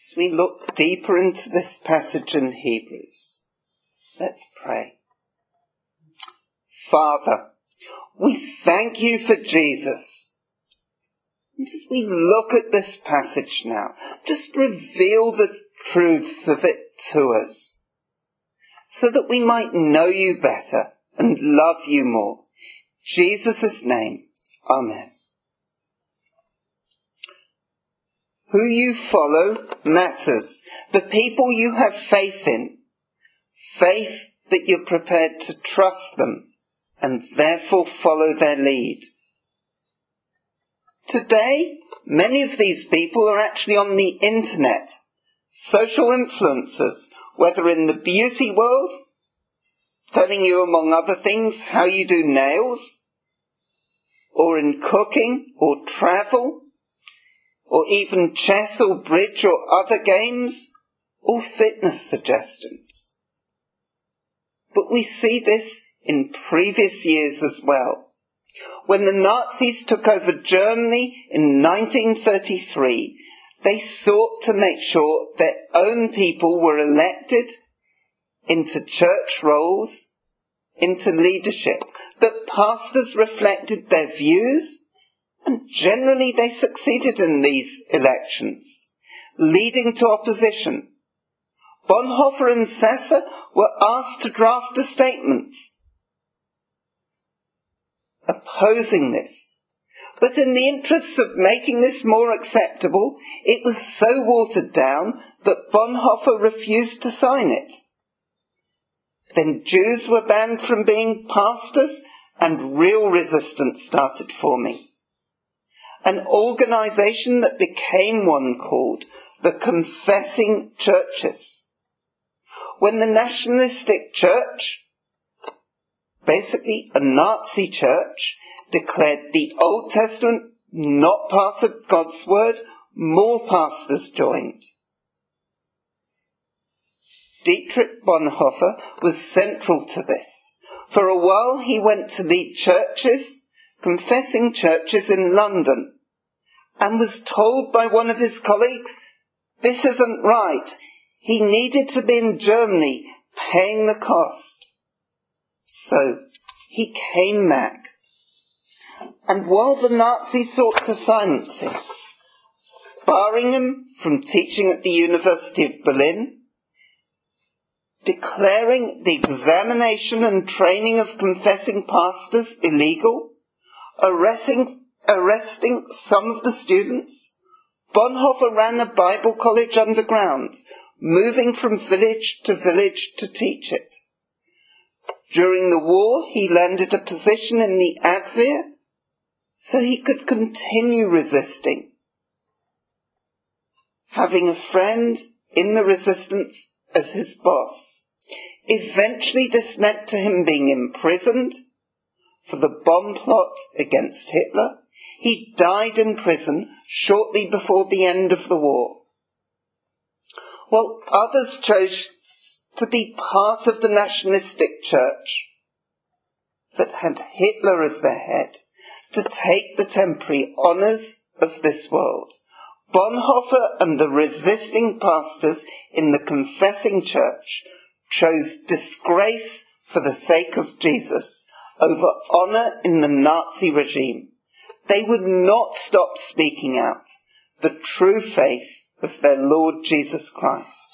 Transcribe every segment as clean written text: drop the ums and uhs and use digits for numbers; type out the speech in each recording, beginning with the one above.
As we look deeper into this passage in Hebrews, let's pray. Father, we thank you for Jesus. And as we look at this passage now, just reveal the truths of it to us, so that we might know you better and love you more. In Jesus' name, Amen. Who you follow matters. The people you have faith in. Faith that you're prepared to trust them and therefore follow their lead. Today, many of these people are actually on the internet. Social influencers, whether in the beauty world, telling you among other things how you do nails, or in cooking or travel, or even chess or bridge or other games, or fitness suggestions. But we see this in previous years as well. When the Nazis took over Germany in 1933, they sought to make sure their own people were elected into church roles, into leadership, that pastors reflected their views, and generally they succeeded in these elections, leading to opposition. Bonhoeffer and Sasser were asked to draft a statement opposing this. But in the interests of making this more acceptable, it was so watered down that Bonhoeffer refused to sign it. Then Jews were banned from being pastors, and real resistance started forming. An organisation that became one called the Confessing Churches. When the nationalistic church, basically a Nazi church, declared the Old Testament not part of God's word, more pastors joined. Dietrich Bonhoeffer was central to this. For a while he went to lead churches, confessing churches in London, and was told by one of his colleagues, this isn't right. He needed to be in Germany, paying the cost. So he came back. And while the Nazis sought to silence him, barring him from teaching at the University of Berlin, declaring the examination and training of confessing pastors illegal, arresting some of the students, Bonhoeffer ran a Bible college underground, moving from village to teach it. During the war, he landed a position in the Abwehr so he could continue resisting. Having a friend in the resistance as his boss. Eventually this led to him being imprisoned for the bomb plot against Hitler. He died in prison shortly before the end of the war. While others chose to be part of the nationalistic church that had Hitler as their head, to take the temporary honours of this world, Bonhoeffer and the resisting pastors in the confessing church chose disgrace for the sake of Jesus over honour in the Nazi regime. They would not stop speaking out the true faith of their Lord Jesus Christ.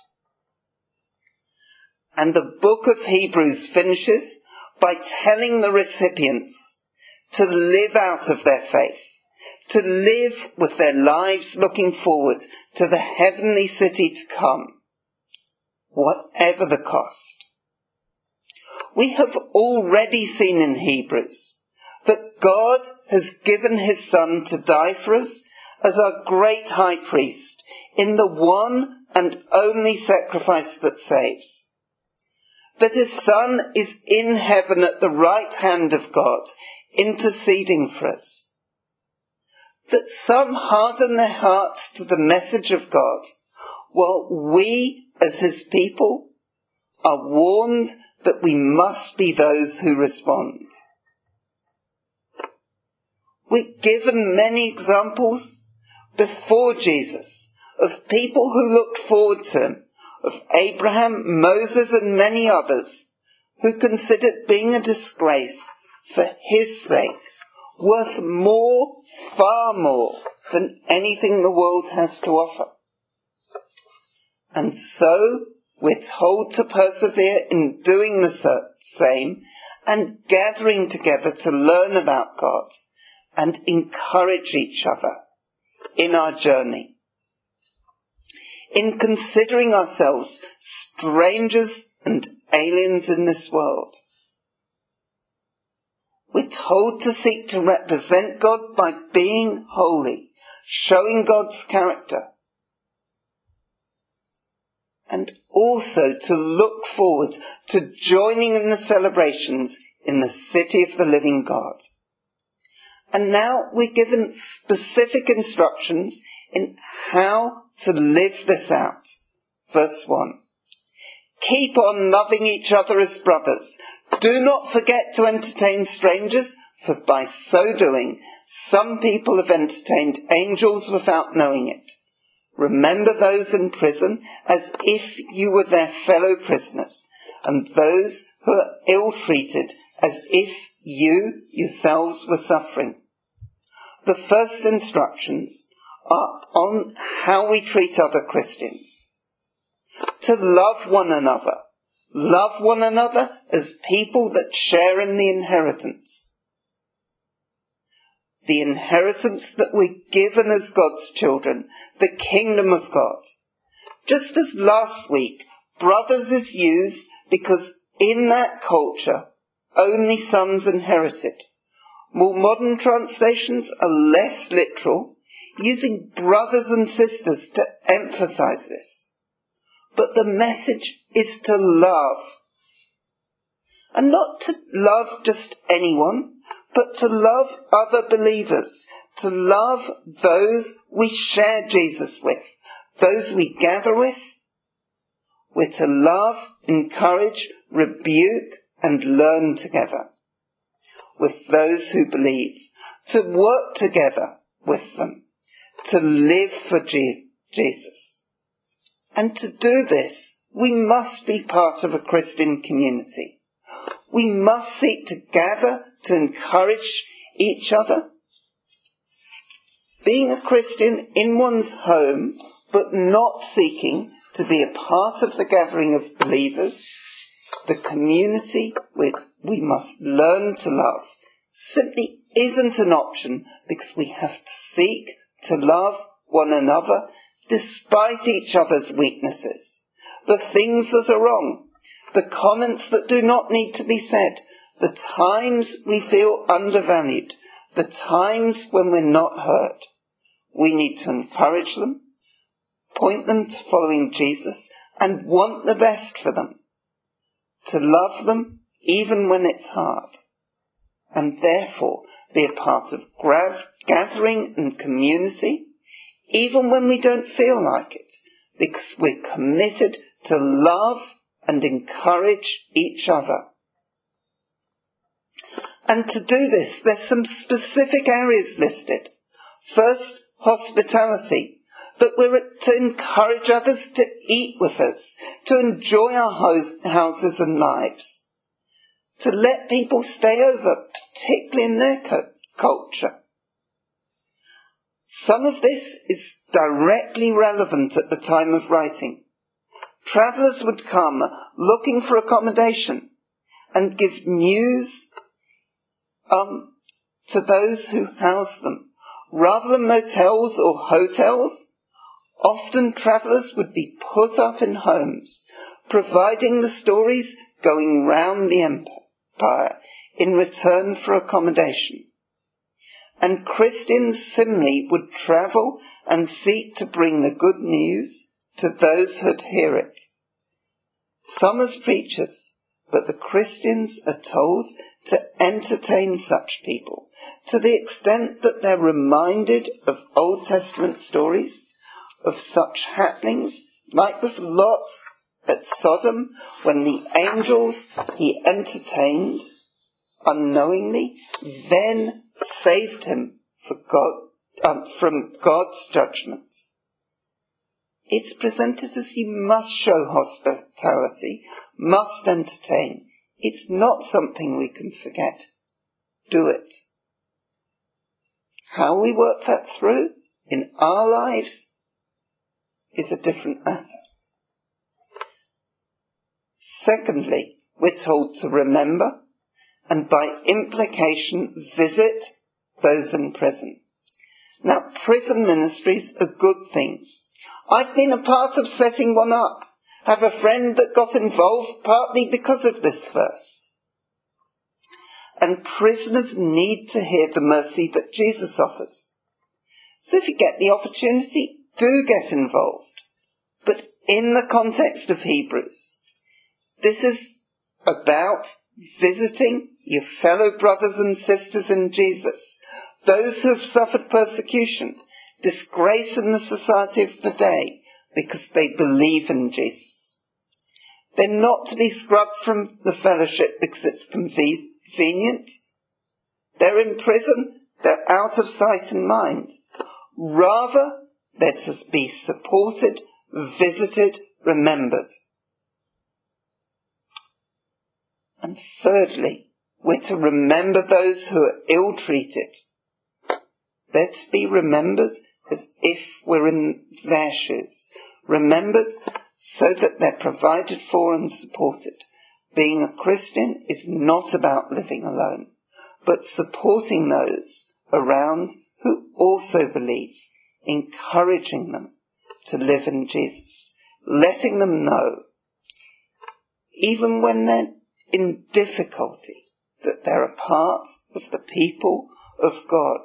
And the book of Hebrews finishes by telling the recipients to live out of their faith, to live with their lives looking forward to the heavenly city to come, whatever the cost. We have already seen in Hebrews that God has given his Son to die for us as our great high priest in the one and only sacrifice that saves. That his Son is in heaven at the right hand of God, interceding for us. That some harden their hearts to the message of God, while we, as his people, are warned that we must be those who respond. We're given many examples before Jesus of people who looked forward to him, of Abraham, Moses, and many others, who considered being a disgrace for his sake worth more, far more, than anything the world has to offer. And so we're told to persevere in doing the same and gathering together to learn about God and encourage each other in our journey. In considering ourselves strangers and aliens in this world, we're told to seek to represent God by being holy, showing God's character, and also to look forward to joining in the celebrations in the city of the living God. And now we're given specific instructions in how to live this out. Verse 1. Keep on loving each other as brothers. Do not forget to entertain strangers, for by so doing, some people have entertained angels without knowing it. Remember those in prison as if you were their fellow prisoners, and those who are ill-treated as if you yourselves were suffering. The first instructions are on how we treat other Christians. To love one another. Love one another as people that share in the inheritance. The inheritance that we're given as God's children, the kingdom of God. Just as last week, brothers is used because in that culture, only sons inherited. More modern translations are less literal, using brothers and sisters to emphasize this. But the message is to love. And not to love just anyone, but to love other believers, to love those we share Jesus with, those we gather with. We're to love, encourage, rebuke, and learn together with those who believe, to work together with them, to live for Jesus. And to do this, we must be part of a Christian community. We must seek to gather to encourage each other. Being a Christian in one's home, but not seeking to be a part of the gathering of believers, the community we must learn to love, simply isn't an option, because we have to seek to love one another despite each other's weaknesses, the things that are wrong, the comments that do not need to be said, the times we feel undervalued, the times when we're not heard. We need to encourage them, point them to following Jesus, and want the best for them. To love them even when it's hard. And therefore be a part of gathering and community, even when we don't feel like it, because we're committed to love and encourage each other. And to do this, there's some specific areas listed. First, hospitality, that we're to encourage others to eat with us, to enjoy our houses and lives, to let people stay over, particularly in their culture. Some of this is directly relevant at the time of writing. Travellers would come looking for accommodation and give news to those who house them. Rather than motels or hotels, often travellers would be put up in homes, providing the stories going round the empire in return for accommodation. And Christians similarly would travel and seek to bring the good news to those who'd hear it. Some as preachers, but the Christians are told to entertain such people to the extent that they're reminded of Old Testament stories, of such happenings, like with Lot at Sodom, when the angels he entertained unknowingly then saved him from God's judgment. It's presented as you must show hospitality, must entertain. It's not something we can forget. Do it. How we work that through in our lives is a different matter. Secondly, we're told to remember and by implication visit those in prison. Now, prison ministries are good things. I've been a part of setting one up. I have a friend that got involved partly because of this verse. And prisoners need to hear the mercy that Jesus offers. So if you get the opportunity, do get involved. But in the context of Hebrews, this is about visiting your fellow brothers and sisters in Jesus, those who have suffered persecution, disgrace in the society of the day, because they believe in Jesus. They're not to be scrubbed from the fellowship because it's convenient. They're in prison, they're out of sight and mind. Rather, they're to be supported, visited, remembered. And thirdly, we're to remember those who are ill-treated. They're to be remembered as if we're in their shoes. Remembered so that they're provided for and supported. Being a Christian is not about living alone, but supporting those around who also believe, encouraging them to live in Jesus, letting them know, even when they're in difficulty, that they're a part of the people of God.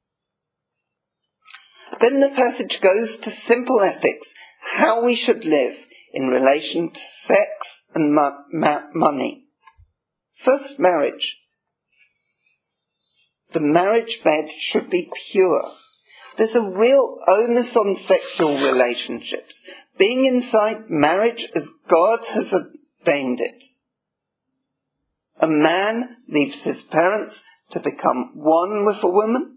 Then the passage goes to simple ethics, how we should live in relation to sex and money. First, marriage. The marriage bed should be pure. There's a real onus on sexual relationships, being inside marriage as God has ordained it. A man leaves his parents to become one with a woman.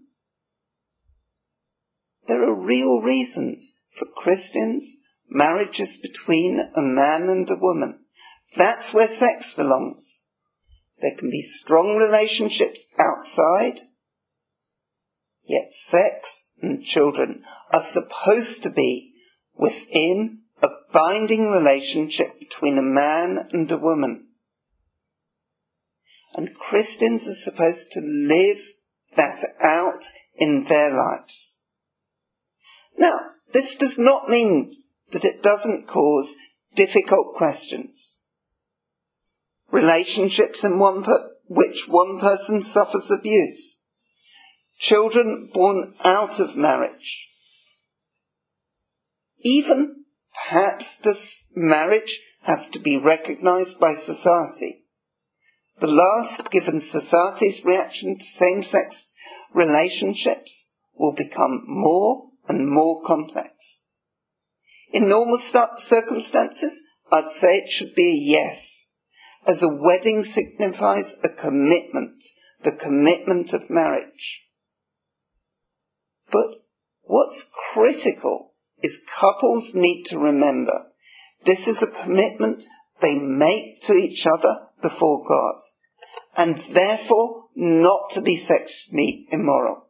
There are real reasons for Christians. Marriage is between a man and a woman. That's where sex belongs. There can be strong relationships outside, yet sex and children are supposed to be within a binding relationship between a man and a woman. And Christians are supposed to live that out in their lives. Now, this does not mean that it doesn't cause difficult questions. Relationships in which one person suffers abuse. Children born out of marriage. Even, perhaps, does marriage have to be recognized by society? The last, given society's reaction to same-sex relationships, will become more and more complex. In normal circumstances, I'd say it should be a yes, as a wedding signifies a commitment, the commitment of marriage. But what's critical is couples need to remember this is a commitment they make to each other before God, and therefore not to be sexually immoral.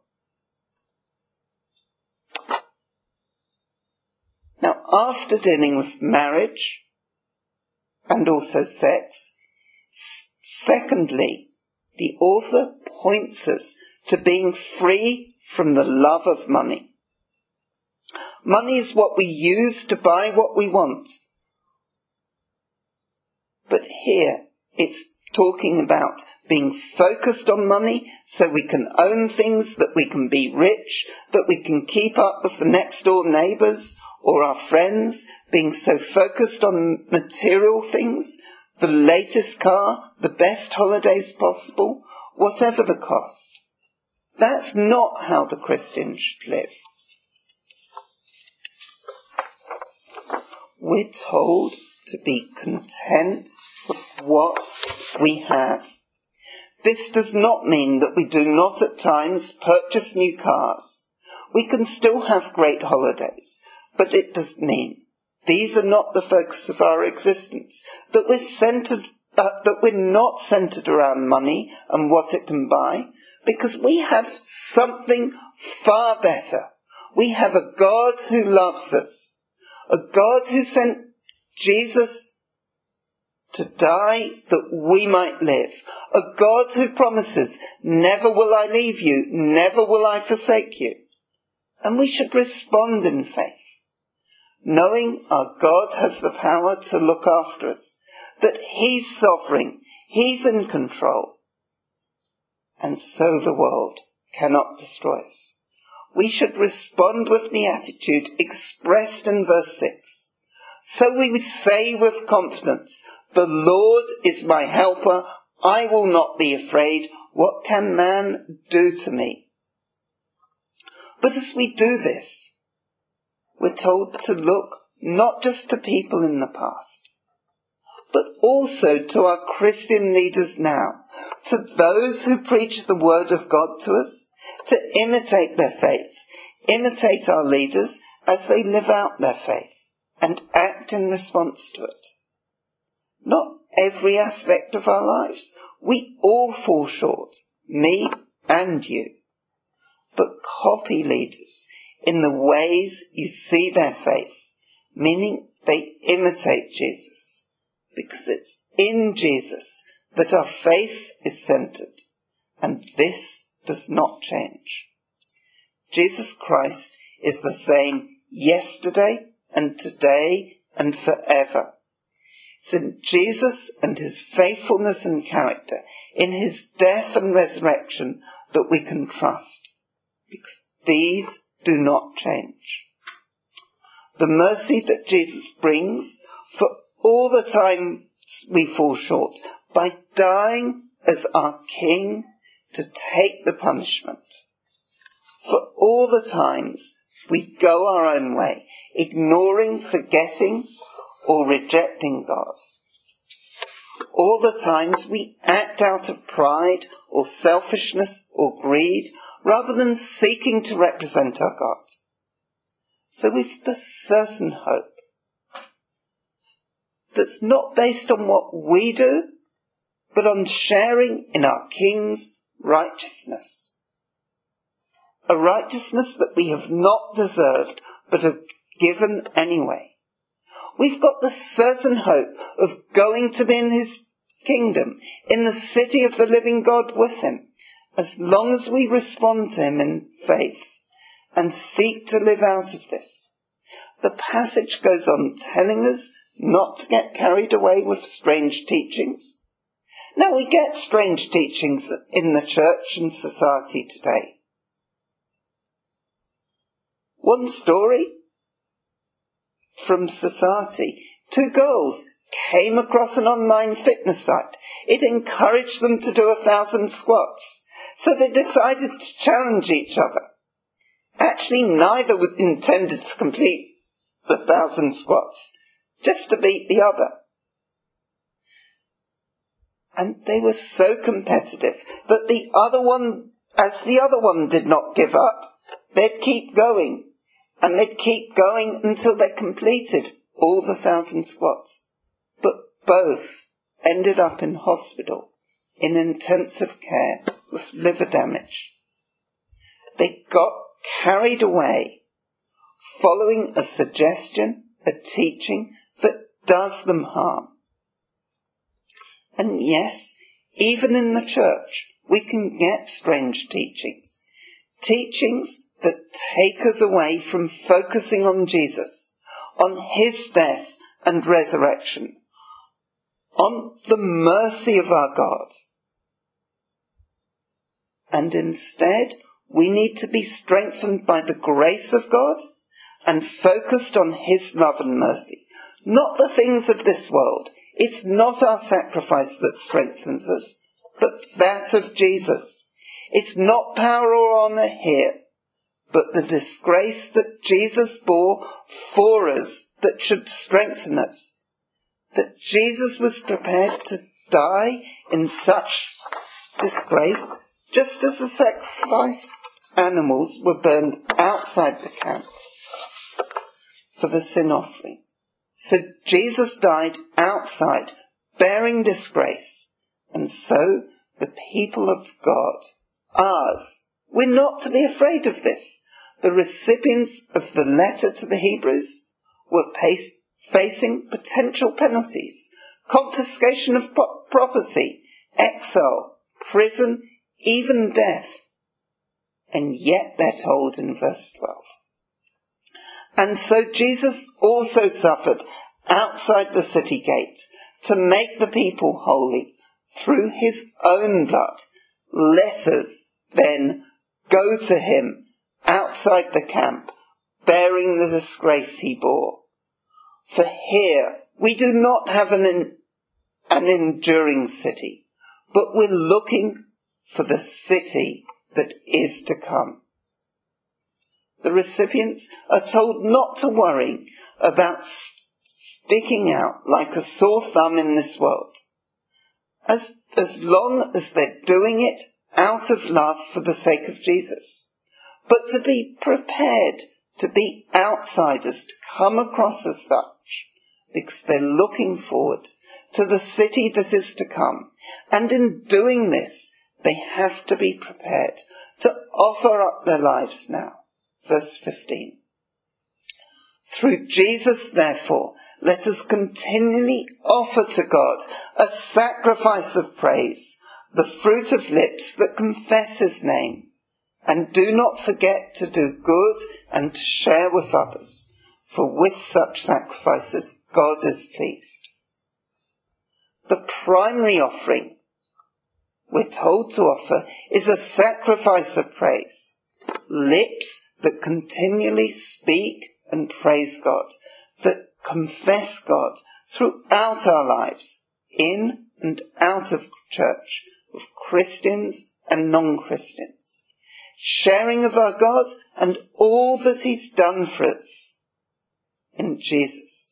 Now, after dealing with marriage and also sex, secondly, the author points us to being free from the love of money. Money is what we use to buy what we want. But here, it's talking about being focused on money so we can own things, that we can be rich, that we can keep up with the next door neighbours or our friends, being so focused on material things, the latest car, the best holidays possible, whatever the cost. That's not how the Christian should live. We're told to be content with what we have. This does not mean that we do not at times purchase new cars. We can still have great holidays, but it does mean These are not the focus of our existence. That we're not centered around money and what it can buy, because we have something far better. We have a God who loves us, a God who sent Jesus to die that we might live, a God who promises, never will I leave you, never will I forsake you. And we should respond in faith, knowing our God has the power to look after us, that he's sovereign, he's in control, and so the world cannot destroy us. We should respond with the attitude expressed in verse 6. So we say with confidence, the Lord is my helper, I will not be afraid. What can man do to me? But as we do this, we're told to look not just to people in the past, but also to our Christian leaders now, to those who preach the word of God to us, to imitate their faith, imitate our leaders as they live out their faith and act in response to it. Not every aspect of our lives. We all fall short, me and you. But copy leaders in the ways you see their faith, meaning they imitate Jesus, because it's in Jesus that our faith is centered, and this does not change. Jesus Christ is the same yesterday and today and forever. It's in Jesus and his faithfulness and character, in his death and resurrection, that we can trust, because these do not change. The mercy that Jesus brings for all the times we fall short, by dying as our King to take the punishment. For all the times we go our own way, ignoring, forgetting, or rejecting God. All the times we act out of pride or selfishness or greed, rather than seeking to represent our God. So we've the certain hope that's not based on what we do, but on sharing in our King's righteousness. A righteousness that we have not deserved, but have given anyway. We've got the certain hope of going to be in his kingdom, in the city of the living God with him, as long as we respond to him in faith and seek to live out of this. The passage goes on telling us not to get carried away with strange teachings. Now, we get strange teachings in the church and society today. One story from society. 2 girls came across an online fitness site. It encouraged them to do 1,000 squats. So they decided to challenge each other. Actually, neither intended to complete the 1,000 squats, just to beat the other. And they were so competitive that as the other one did not give up, they'd keep going. And they'd keep going until they completed all the 1,000 squats. But both ended up in hospital, in intensive care, with liver damage. They got carried away, following a suggestion, a teaching that does them harm. And yes, even in the church, we can get strange teachings. Teachings that take us away from focusing on Jesus, on his death and resurrection, on the mercy of our God. And instead, we need to be strengthened by the grace of God and focused on his love and mercy, not the things of this world. It's not our sacrifice that strengthens us, but that of Jesus. It's not power or honour here, but the disgrace that Jesus bore for us that should strengthen us. That Jesus was prepared to die in such disgrace, just as the sacrificed animals were burned outside the camp for the sin offering. So Jesus died outside, bearing disgrace. And so the people of God, ours, we're not to be afraid of this. The recipients of the letter to the Hebrews were facing potential penalties, confiscation of property, exile, prison, even death. And yet they're told in verse 12. And so Jesus also suffered outside the city gate to make the people holy through his own blood. Let us then go to him outside the camp, bearing the disgrace he bore. For here we do not have an enduring city, but we're looking for the city that is to come. The recipients are told not to worry about sticking out like a sore thumb in this world, as long as they're doing it out of love for the sake of Jesus, but to be prepared to be outsiders, to come across as such, because they're looking forward to the city that is to come. And in doing this, they have to be prepared to offer up their lives now. Verse 15. Through Jesus, therefore, let us continually offer to God a sacrifice of praise, the fruit of lips that confess his name. And do not forget to do good and to share with others, for with such sacrifices God is pleased. The primary offering we're told to offer is a sacrifice of praise, lips that continually speak and praise God, that confess God throughout our lives, in and out of church, of Christians and non-Christians, sharing of our God and all that he's done for us in Jesus.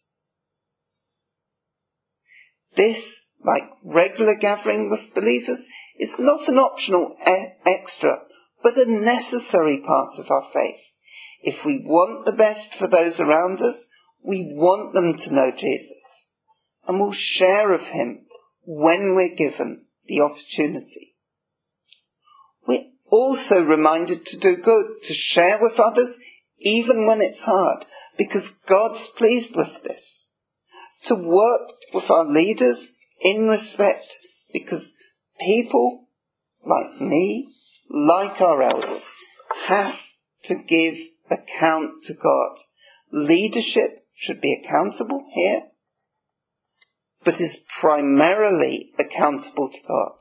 This, like regular gathering with believers, is not an optional extra, but a necessary part of our faith. If we want the best for those around us, we want them to know Jesus, and we'll share of him when we're given the opportunity. We're also reminded to do good, to share with others, even when it's hard, because God's pleased with this. To work with our leaders in respect, because people like me, like our elders, have to give account to God. Leadership should be accountable here, but is primarily accountable to God.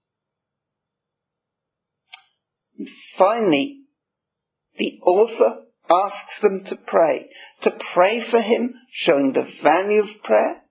And finally, the author asks them to pray for him, showing the value of prayer,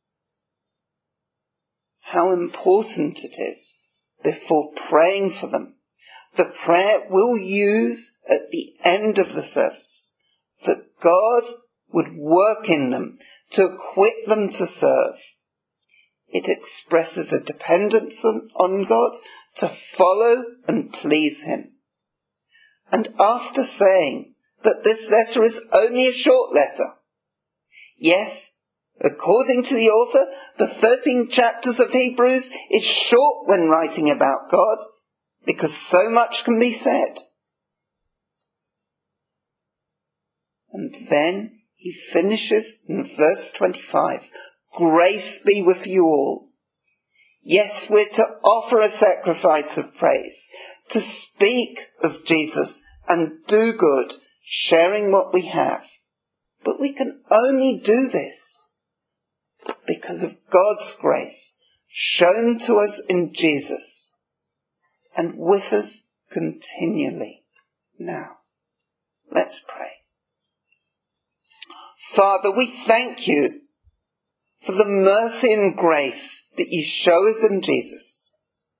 how important it is before praying for them. The prayer we'll use at the end of the service, that God would work in them to equip them to serve. It expresses a dependence on God to follow and please him. And after saying that this letter is only a short letter, yes, according to the author, the 13 chapters of Hebrews is short when writing about God, because so much can be said. And then he finishes in verse 25, grace be with you all. Yes, we're to offer a sacrifice of praise, to speak of Jesus and do good, sharing what we have. But we can only do this because of God's grace shown to us in Jesus and with us continually now. Let's pray. Father, we thank you for the mercy and grace that you show us in Jesus.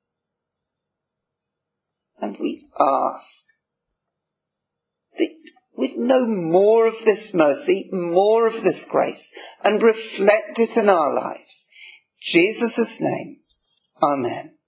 And we ask that we'd know more of this mercy, more of this grace, and reflect it in our lives. In Jesus' name, amen.